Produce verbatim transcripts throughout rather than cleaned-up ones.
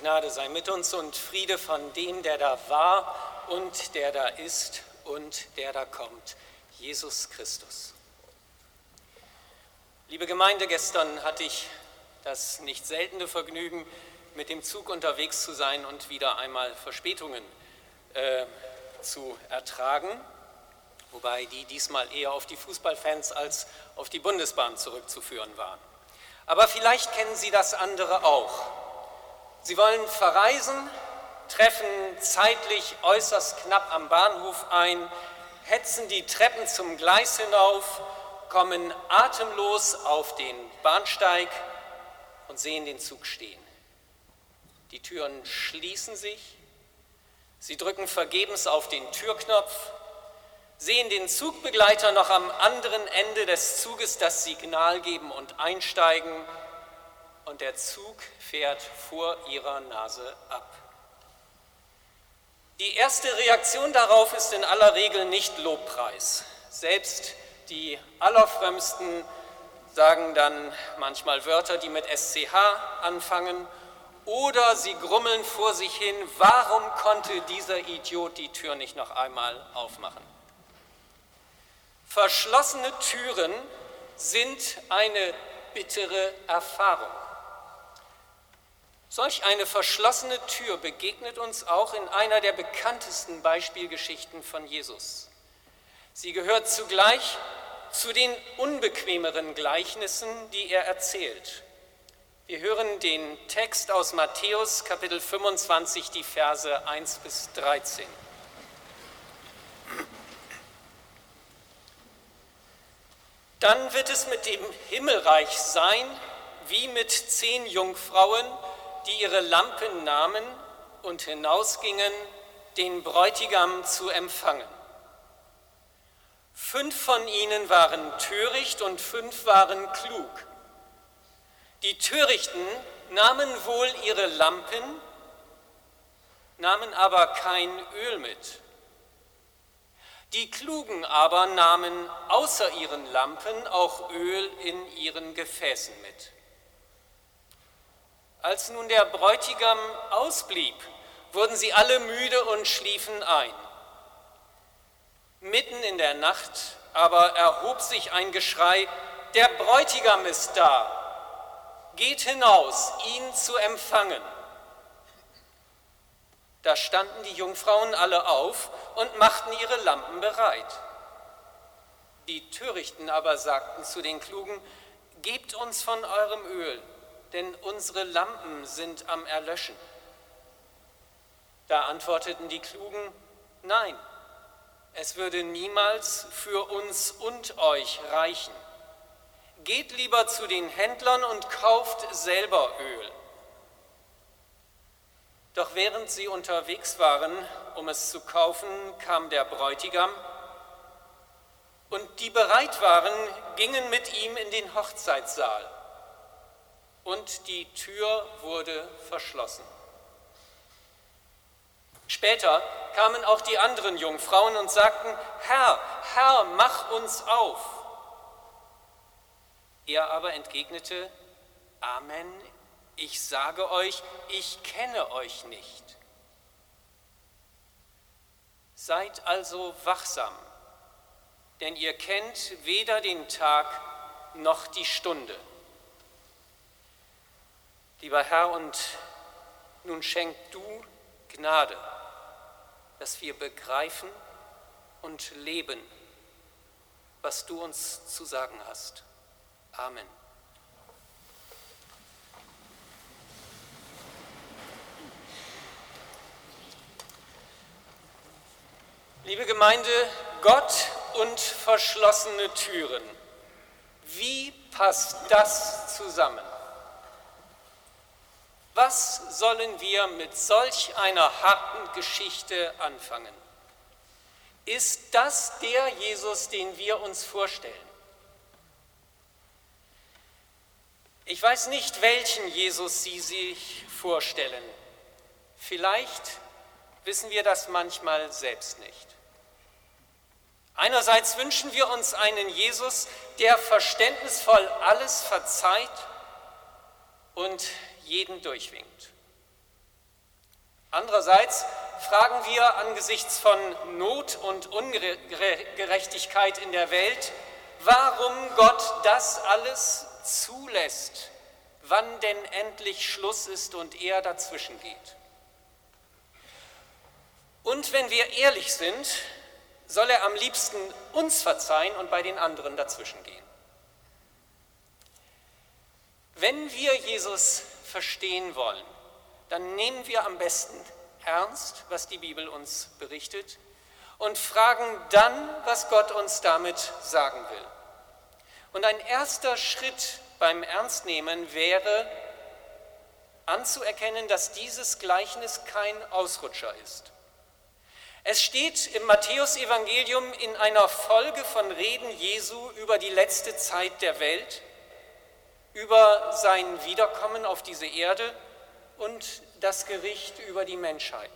Gnade sei mit uns und Friede von dem, der da war und der da ist und der da kommt, Jesus Christus. Liebe Gemeinde, gestern hatte ich das nicht seltene Vergnügen, mit dem Zug unterwegs zu sein und wieder einmal Verspätungen äh, zu ertragen, wobei die diesmal eher auf die Fußballfans als auf die Bundesbahn zurückzuführen waren. Aber vielleicht kennen Sie das andere auch. Sie wollen verreisen, treffen zeitlich äußerst knapp am Bahnhof ein, hetzen die Treppen zum Gleis hinauf, kommen atemlos auf den Bahnsteig und sehen den Zug stehen. Die Türen schließen sich, sie drücken vergebens auf den Türknopf, sehen den Zugbegleiter noch am anderen Ende des Zuges das Signal geben und einsteigen, und der Zug fährt vor ihrer Nase ab. Die erste Reaktion darauf ist in aller Regel nicht Lobpreis. Selbst die Allerfrömmsten sagen dann manchmal Wörter, die mit S C H anfangen, oder sie grummeln vor sich hin, warum konnte dieser Idiot die Tür nicht noch einmal aufmachen? Verschlossene Türen sind eine bittere Erfahrung. Solch eine verschlossene Tür begegnet uns auch in einer der bekanntesten Beispielgeschichten von Jesus. Sie gehört zugleich zu den unbequemeren Gleichnissen, die er erzählt. Wir hören den Text aus Matthäus Kapitel fünfundzwanzig, die Verse eins bis dreizehn. Dann wird es mit dem Himmelreich sein, wie mit zehn Jungfrauen, die ihre Lampen nahmen und hinausgingen, den Bräutigam zu empfangen. Fünf von ihnen waren töricht und fünf waren klug. Die Törichten nahmen wohl ihre Lampen, nahmen aber kein Öl mit. Die Klugen aber nahmen außer ihren Lampen auch Öl in ihren Gefäßen mit. Als nun der Bräutigam ausblieb, wurden sie alle müde und schliefen ein. Mitten in der Nacht aber erhob sich ein Geschrei, der Bräutigam ist da, geht hinaus, ihn zu empfangen. Da standen die Jungfrauen alle auf und machten ihre Lampen bereit. Die Törichten aber sagten zu den Klugen, gebt uns von eurem Öl, denn unsere Lampen sind am Erlöschen. Da antworteten die Klugen, nein, es würde niemals für uns und euch reichen. Geht lieber zu den Händlern und kauft selber Öl. Doch während sie unterwegs waren, um es zu kaufen, kam der Bräutigam, und die bereit waren, gingen mit ihm in den Hochzeitssaal. Und die Tür wurde verschlossen. Später kamen auch die anderen Jungfrauen und sagten, Herr, Herr, mach uns auf. Er aber entgegnete, Amen, ich sage euch, ich kenne euch nicht. Seid also wachsam, denn ihr kennt weder den Tag noch die Stunde. Lieber Herr, und nun schenk du Gnade, dass wir begreifen und leben, was du uns zu sagen hast. Amen. Liebe Gemeinde, Gott und verschlossene Türen. Wie passt das zusammen? Was sollen wir mit solch einer harten Geschichte anfangen? Ist das der Jesus, den wir uns vorstellen? Ich weiß nicht, welchen Jesus Sie sich vorstellen. Vielleicht wissen wir das manchmal selbst nicht. Einerseits wünschen wir uns einen Jesus, der verständnisvoll alles verzeiht und jeden durchwinkt. Andererseits fragen wir angesichts von Not und Ungerechtigkeit in der Welt, warum Gott das alles zulässt, wann denn endlich Schluss ist und er dazwischen geht. Und wenn wir ehrlich sind, soll er am liebsten uns verzeihen und bei den anderen dazwischen gehen. Wenn wir Jesus verstehen wollen, dann nehmen wir am besten ernst, was die Bibel uns berichtet, und fragen dann, was Gott uns damit sagen will. Und ein erster Schritt beim Ernstnehmen wäre, anzuerkennen, dass dieses Gleichnis kein Ausrutscher ist. Es steht im Matthäusevangelium in einer Folge von Reden Jesu über die letzte Zeit der Welt, über sein Wiederkommen auf diese Erde und das Gericht über die Menschheit.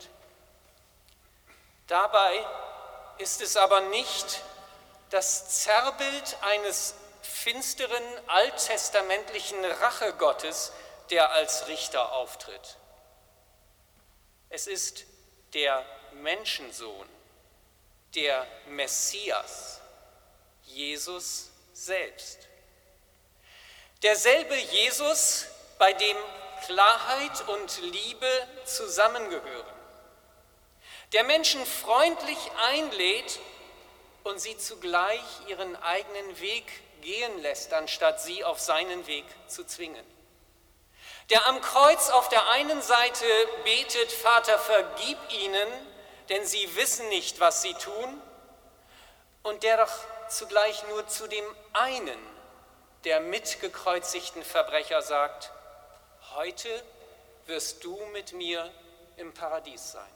Dabei ist es aber nicht das Zerrbild eines finsteren alttestamentlichen Rachegottes, der als Richter auftritt. Es ist der Menschensohn, der Messias, Jesus selbst. Derselbe Jesus, bei dem Klarheit und Liebe zusammengehören, der Menschen freundlich einlädt und sie zugleich ihren eigenen Weg gehen lässt, anstatt sie auf seinen Weg zu zwingen. Der am Kreuz auf der einen Seite betet, Vater, vergib ihnen, denn sie wissen nicht, was sie tun, und der doch zugleich nur zu dem einen der mitgekreuzigten Verbrecher sagt, heute wirst du mit mir im Paradies sein.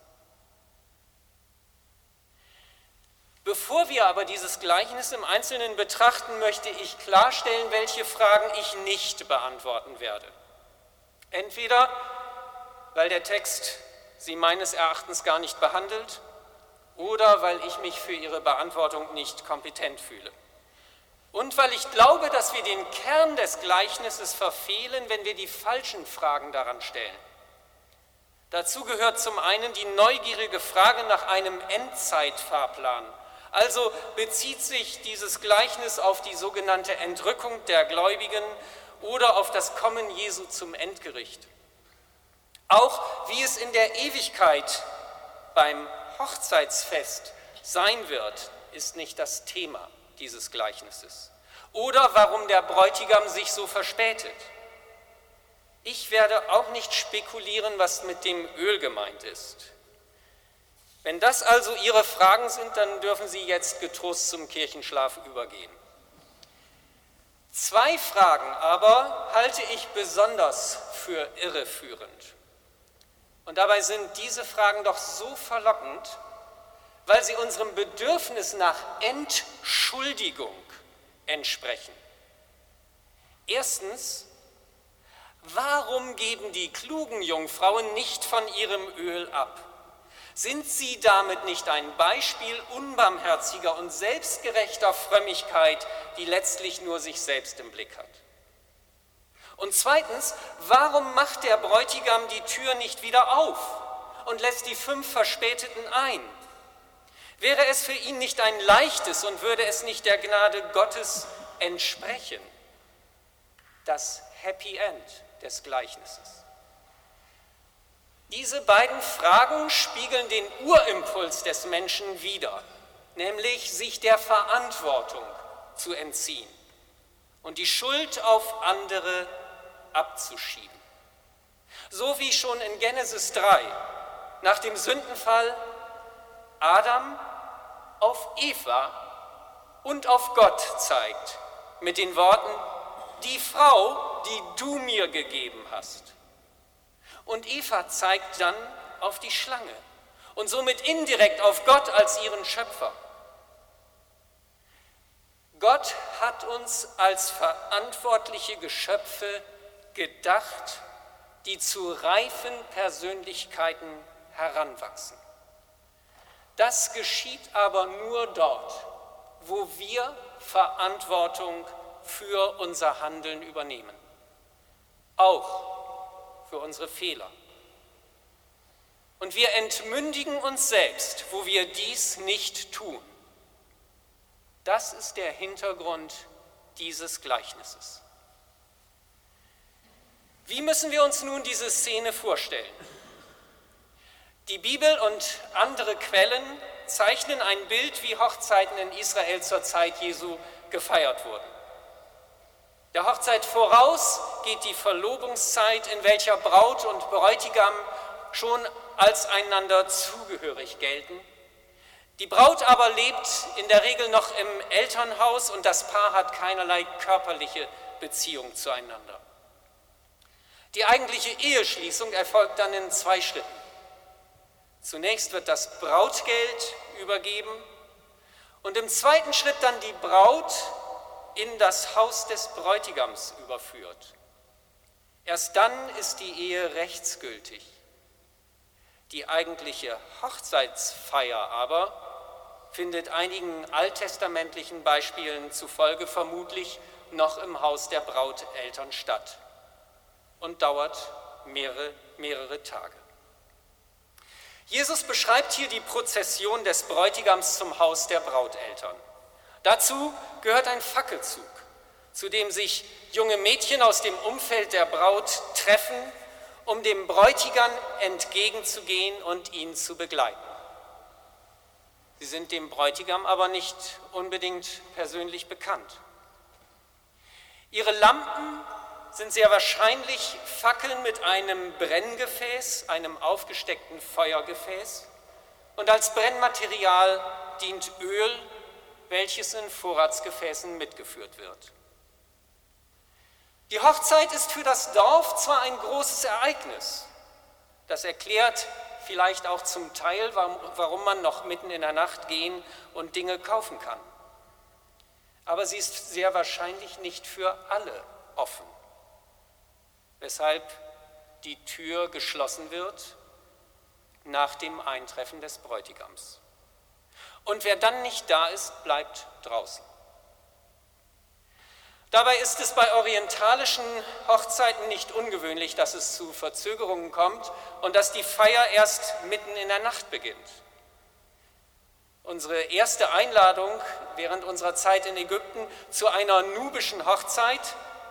Bevor wir aber dieses Gleichnis im Einzelnen betrachten, möchte ich klarstellen, welche Fragen ich nicht beantworten werde. Entweder, weil der Text sie meines Erachtens gar nicht behandelt, oder weil ich mich für ihre Beantwortung nicht kompetent fühle. Und weil ich glaube, dass wir den Kern des Gleichnisses verfehlen, wenn wir die falschen Fragen daran stellen. Dazu gehört zum einen die neugierige Frage nach einem Endzeitfahrplan. Also bezieht sich dieses Gleichnis auf die sogenannte Entrückung der Gläubigen oder auf das Kommen Jesu zum Endgericht. Auch wie es in der Ewigkeit beim Hochzeitsfest sein wird, ist nicht das Thema dieses Gleichnisses. Oder warum der Bräutigam sich so verspätet. Ich werde auch nicht spekulieren, was mit dem Öl gemeint ist. Wenn das also Ihre Fragen sind, dann dürfen Sie jetzt getrost zum Kirchenschlaf übergehen. Zwei Fragen aber halte ich besonders für irreführend. Und dabei sind diese Fragen doch so verlockend, weil sie unserem Bedürfnis nach Entschuldigung entsprechen. Erstens, warum geben die klugen Jungfrauen nicht von ihrem Öl ab? Sind sie damit nicht ein Beispiel unbarmherziger und selbstgerechter Frömmigkeit, die letztlich nur sich selbst im Blick hat? Und zweitens, warum macht der Bräutigam die Tür nicht wieder auf und lässt die fünf Verspäteten ein? Wäre es für ihn nicht ein leichtes und würde es nicht der Gnade Gottes entsprechen? Das Happy End des Gleichnisses. Diese beiden Fragen spiegeln den Urimpuls des Menschen wider, nämlich sich der Verantwortung zu entziehen und die Schuld auf andere abzuschieben. So wie schon in Genesis drei nach dem Sündenfall Adam auf Eva und auf Gott zeigt mit den Worten, die Frau, die du mir gegeben hast. Und Eva zeigt dann auf die Schlange und somit indirekt auf Gott als ihren Schöpfer. Gott hat uns als verantwortliche Geschöpfe gedacht, die zu reifen Persönlichkeiten heranwachsen. Das geschieht aber nur dort, wo wir Verantwortung für unser Handeln übernehmen, auch für unsere Fehler. Und wir entmündigen uns selbst, wo wir dies nicht tun. Das ist der Hintergrund dieses Gleichnisses. Wie müssen wir uns nun diese Szene vorstellen? Die Bibel und andere Quellen zeichnen ein Bild, wie Hochzeiten in Israel zur Zeit Jesu gefeiert wurden. Der Hochzeit voraus geht die Verlobungszeit, in welcher Braut und Bräutigam schon als einander zugehörig gelten. Die Braut aber lebt in der Regel noch im Elternhaus und das Paar hat keinerlei körperliche Beziehung zueinander. Die eigentliche Eheschließung erfolgt dann in zwei Schritten. Zunächst wird das Brautgeld übergeben und im zweiten Schritt dann die Braut in das Haus des Bräutigams überführt. Erst dann ist die Ehe rechtsgültig. Die eigentliche Hochzeitsfeier aber findet einigen alttestamentlichen Beispielen zufolge vermutlich noch im Haus der Brauteltern statt und dauert mehrere, mehrere Tage. Jesus beschreibt hier die Prozession des Bräutigams zum Haus der Brauteltern. Dazu gehört ein Fackelzug, zu dem sich junge Mädchen aus dem Umfeld der Braut treffen, um dem Bräutigam entgegenzugehen und ihn zu begleiten. Sie sind dem Bräutigam aber nicht unbedingt persönlich bekannt. Ihre Lampen sind sehr wahrscheinlich Fackeln mit einem Brenngefäß, einem aufgesteckten Feuergefäß, und als Brennmaterial dient Öl, welches in Vorratsgefäßen mitgeführt wird. Die Hochzeit ist für das Dorf zwar ein großes Ereignis, das erklärt vielleicht auch zum Teil, warum man noch mitten in der Nacht gehen und Dinge kaufen kann. Aber sie ist sehr wahrscheinlich nicht für alle offen, weshalb die Tür geschlossen wird nach dem Eintreffen des Bräutigams. Und wer dann nicht da ist, bleibt draußen. Dabei ist es bei orientalischen Hochzeiten nicht ungewöhnlich, dass es zu Verzögerungen kommt und dass die Feier erst mitten in der Nacht beginnt. Unsere erste Einladung während unserer Zeit in Ägypten zu einer nubischen Hochzeit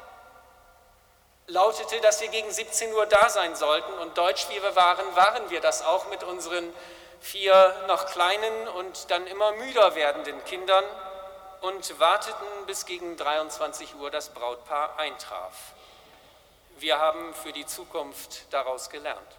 lautete, dass wir gegen siebzehn Uhr da sein sollten, und deutsch wie wir waren, waren wir das auch mit unseren vier noch kleinen und dann immer müder werdenden Kindern und warteten, bis gegen dreiundzwanzig Uhr das Brautpaar eintraf. Wir haben für die Zukunft daraus gelernt.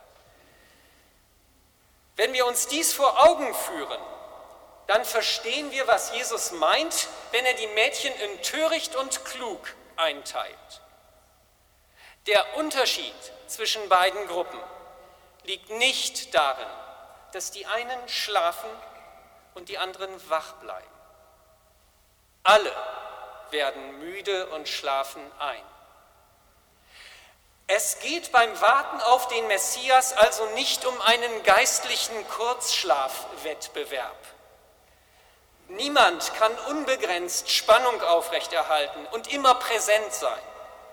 Wenn wir uns dies vor Augen führen, dann verstehen wir, was Jesus meint, wenn er die Mädchen in töricht und klug einteilt. Der Unterschied zwischen beiden Gruppen liegt nicht darin, dass die einen schlafen und die anderen wach bleiben. Alle werden müde und schlafen ein. Es geht beim Warten auf den Messias also nicht um einen geistlichen Kurzschlafwettbewerb. Niemand kann unbegrenzt Spannung aufrechterhalten und immer präsent sein.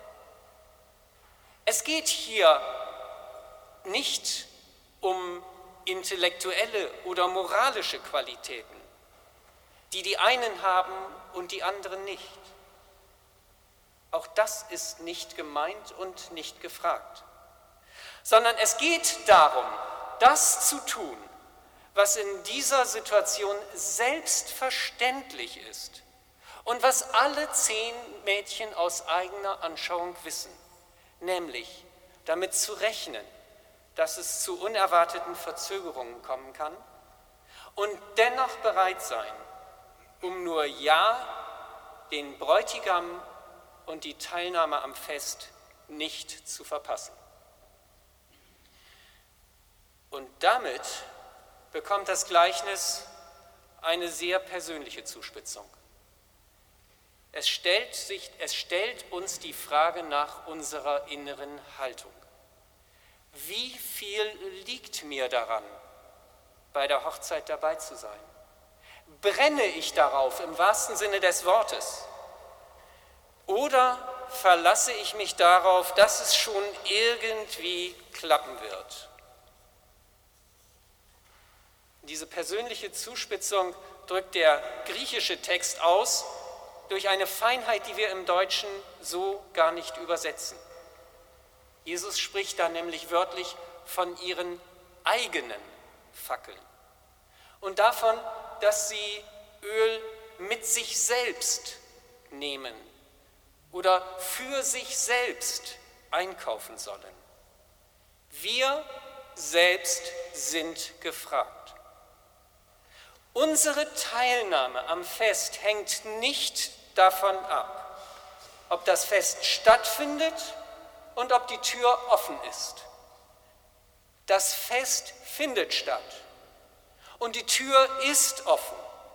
Es geht hier nicht um intellektuelle oder moralische Qualitäten, die die einen haben und die anderen nicht. Auch das ist nicht gemeint und nicht gefragt, sondern es geht darum, das zu tun, was in dieser Situation selbstverständlich ist und was alle zehn Mädchen aus eigener Anschauung wissen, nämlich damit zu rechnen, dass es zu unerwarteten Verzögerungen kommen kann und dennoch bereit sein, um nur ja den Bräutigam und die Teilnahme am Fest nicht zu verpassen. Und damit bekommt das Gleichnis eine sehr persönliche Zuspitzung. Es stellt, sich, es stellt uns die Frage nach unserer inneren Haltung. Wie viel liegt mir daran, bei der Hochzeit dabei zu sein? Brenne ich darauf im wahrsten Sinne des Wortes? Oder verlasse ich mich darauf, dass es schon irgendwie klappen wird? Diese persönliche Zuspitzung drückt der griechische Text aus durch eine Feinheit, die wir im Deutschen so gar nicht übersetzen. Jesus spricht da nämlich wörtlich von ihren eigenen Fackeln und davon, dass sie Öl mit sich selbst nehmen oder für sich selbst einkaufen sollen. Wir selbst sind gefragt. Unsere Teilnahme am Fest hängt nicht davon ab, ob das Fest stattfindet und ob die Tür offen ist. Das Fest findet statt und die Tür ist offen.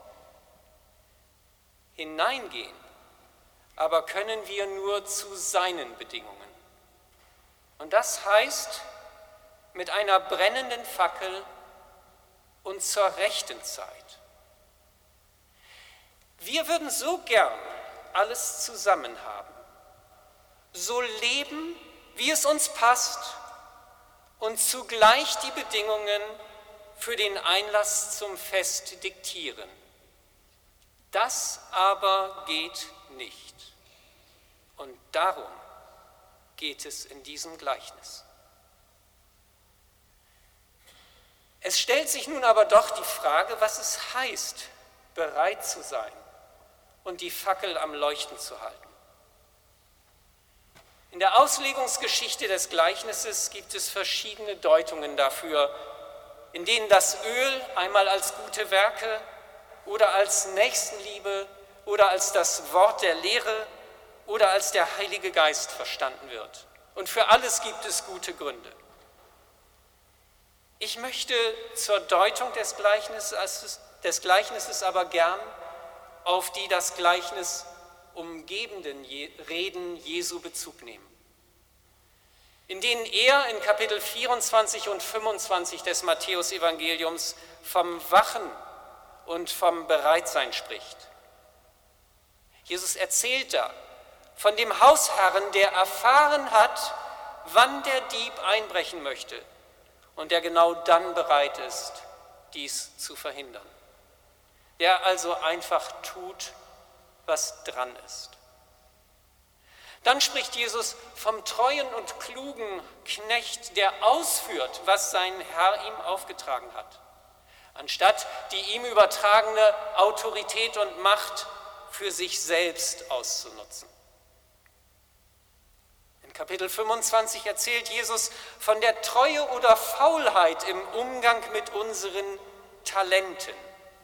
Hineingehen aber können wir nur zu seinen Bedingungen. Und das heißt, mit einer brennenden Fackel und zur rechten Zeit. Wir würden so gern alles zusammen haben, so leben, wie es uns passt und zugleich die Bedingungen für den Einlass zum Fest diktieren. Das aber geht nicht. Und darum geht es in diesem Gleichnis. Es stellt sich nun aber doch die Frage, was es heißt, bereit zu sein und die Fackel am Leuchten zu halten. In der Auslegungsgeschichte des Gleichnisses gibt es verschiedene Deutungen dafür, in denen das Öl einmal als gute Werke oder als Nächstenliebe oder als das Wort der Lehre oder als der Heilige Geist verstanden wird. Und für alles gibt es gute Gründe. Ich möchte zur Deutung des Gleichnisses, des Gleichnisses aber gern auf die das Gleichnis umgebenden Reden Jesu Bezug nehmen, in denen er in Kapitel vierundzwanzig und fünfundzwanzig des Matthäus-Evangeliums vom Wachen und vom Bereitsein spricht. Jesus erzählt da von dem Hausherrn, der erfahren hat, wann der Dieb einbrechen möchte und der genau dann bereit ist, dies zu verhindern. Der also einfach tut, was dran ist. Dann spricht Jesus vom treuen und klugen Knecht, der ausführt, was sein Herr ihm aufgetragen hat, anstatt die ihm übertragene Autorität und Macht für sich selbst auszunutzen. In Kapitel fünfundzwanzig erzählt Jesus von der Treue oder Faulheit im Umgang mit unseren Talenten.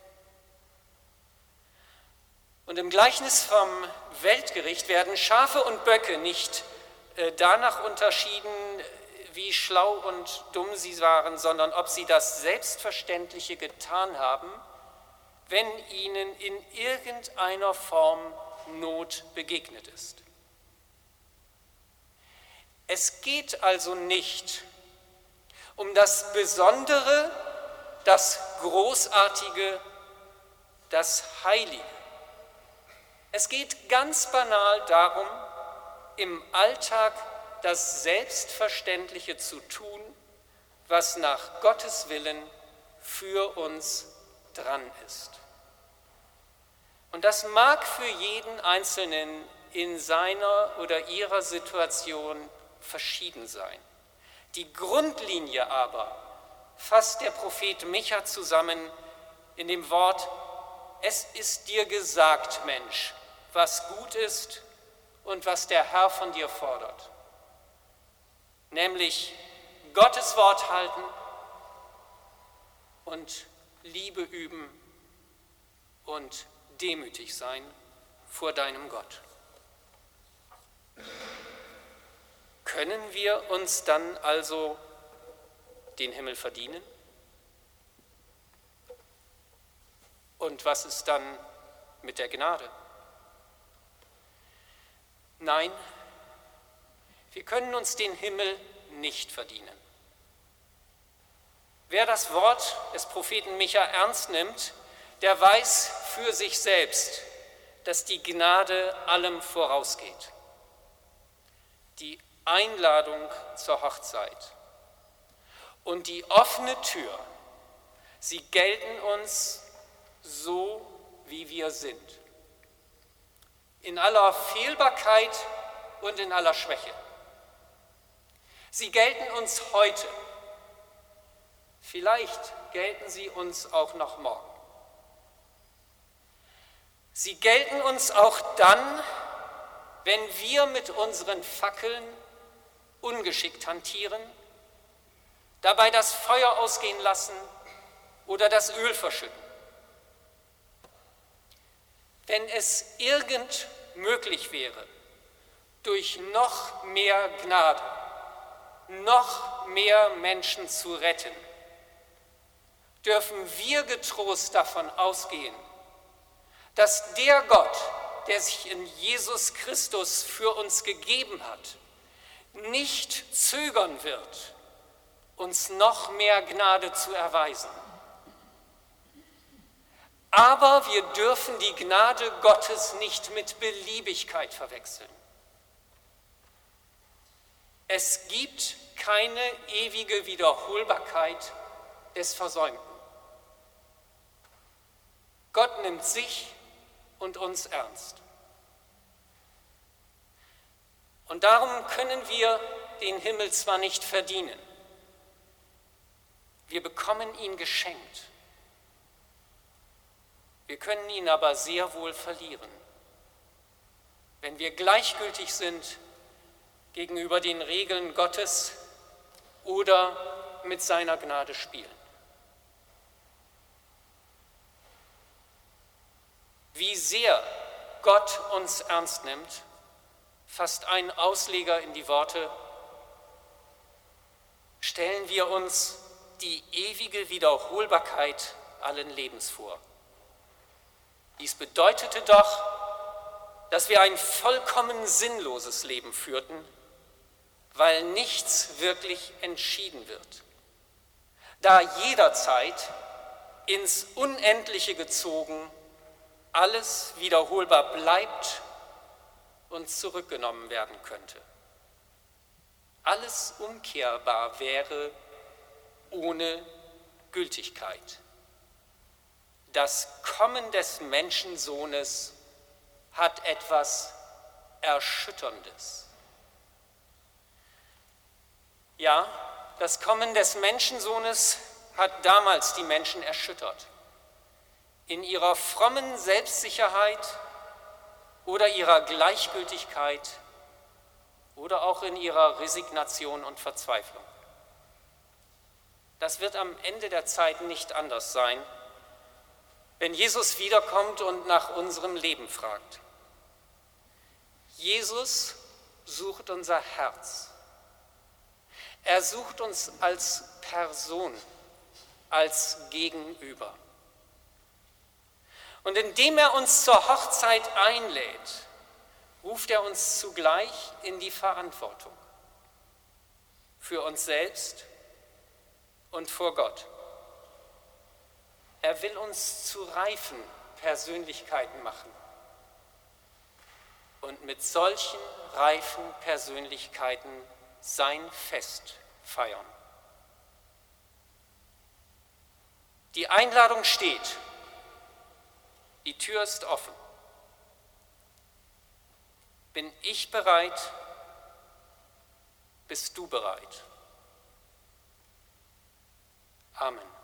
Und im Gleichnis vom Weltgericht werden Schafe und Böcke nicht äh, danach unterschieden, wie schlau und dumm sie waren, sondern ob sie das Selbstverständliche getan haben, wenn ihnen in irgendeiner Form Not begegnet ist. Es geht also nicht um das Besondere, das Großartige, das Heilige. Es geht ganz banal darum, im Alltag das Selbstverständliche zu tun, was nach Gottes Willen für uns dran ist. Und das mag für jeden Einzelnen in seiner oder ihrer Situation verschieden sein. Die Grundlinie aber fasst der Prophet Micha zusammen in dem Wort: Es ist dir gesagt, Mensch, was gut ist und was der Herr von dir fordert. Nämlich Gottes Wort halten und Liebe üben und demütig sein vor deinem Gott. Können wir uns dann also den Himmel verdienen? Und was ist dann mit der Gnade? Nein, wir können uns den Himmel nicht verdienen. Wer das Wort des Propheten Micha ernst nimmt, der weiß für sich selbst, dass die Gnade allem vorausgeht. Die Einladung zur Hochzeit und die offene Tür, Sie gelten uns so, wie wir sind. In aller Fehlbarkeit und in aller Schwäche. Sie gelten uns heute. Vielleicht gelten sie uns auch noch morgen. Sie gelten uns auch dann, wenn wir mit unseren Fackeln ungeschickt hantieren, dabei das Feuer ausgehen lassen oder das Öl verschütten. Wenn es irgend möglich wäre, durch noch mehr Gnade, noch mehr Menschen zu retten, dürfen wir getrost davon ausgehen, dass der Gott, der sich in Jesus Christus für uns gegeben hat, nicht zögern wird, uns noch mehr Gnade zu erweisen. Aber wir dürfen die Gnade Gottes nicht mit Beliebigkeit verwechseln. Es gibt keine ewige Wiederholbarkeit des Versäumten. Gott nimmt sich und uns ernst. Und darum können wir den Himmel zwar nicht verdienen, wir bekommen ihn geschenkt. Wir können ihn aber sehr wohl verlieren, wenn wir gleichgültig sind gegenüber den Regeln Gottes oder mit seiner Gnade spielen. Wie sehr Gott uns ernst nimmt, fasst ein Ausleger in die Worte: Stellen wir uns die ewige Wiederholbarkeit allen Lebens vor. Dies bedeutete doch, dass wir ein vollkommen sinnloses Leben führten, weil nichts wirklich entschieden wird, da jederzeit ins Unendliche gezogen alles wiederholbar bleibt und zurückgenommen werden könnte. Alles umkehrbar wäre ohne Gültigkeit. Das Kommen des Menschensohnes hat etwas Erschütterndes. Ja, das Kommen des Menschensohnes hat damals die Menschen erschüttert. In ihrer frommen Selbstsicherheit oder ihrer Gleichgültigkeit oder auch in ihrer Resignation und Verzweiflung. Das wird am Ende der Zeit nicht anders sein, wenn Jesus wiederkommt und nach unserem Leben fragt. Jesus sucht unser Herz. Er sucht uns als Person, als Gegenüber. Und indem er uns zur Hochzeit einlädt, ruft er uns zugleich in die Verantwortung für uns selbst und vor Gott. Er will uns zu reifen Persönlichkeiten machen und mit solchen reifen Persönlichkeiten sein Fest feiern. Die Einladung steht, die Tür ist offen. Bin ich bereit? Bist du bereit? Amen.